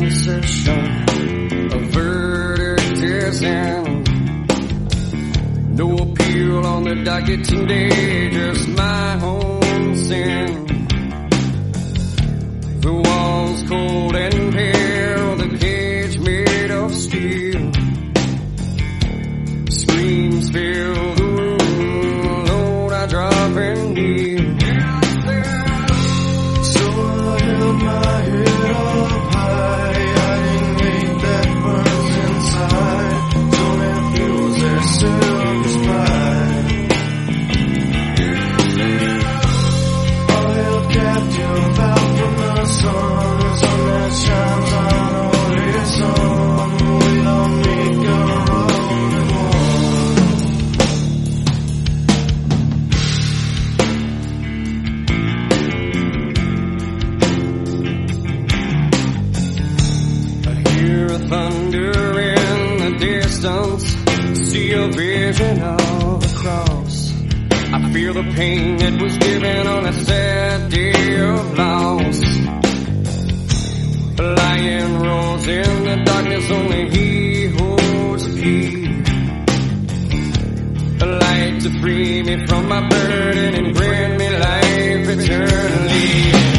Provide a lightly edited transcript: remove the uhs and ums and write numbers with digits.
sensation. A verdict is in. No appeal on the docket today, just my own sin. The walls cold and pale, the cage made of steel. Screams fill the room, Lord, I drop and kneel. So I held my head up high, I hate that burns inside. Don't abuse their selfish pride. All held captive out from the sun, the sun that shines on all its own. We don't make a rolling one. I hear a thunder in the distance, see a vision of the cross. I feel the pain that was given on a sad day of loss. A lion roars in the darkness, only he holds the key. A light to free me from my burden and grant me life eternally.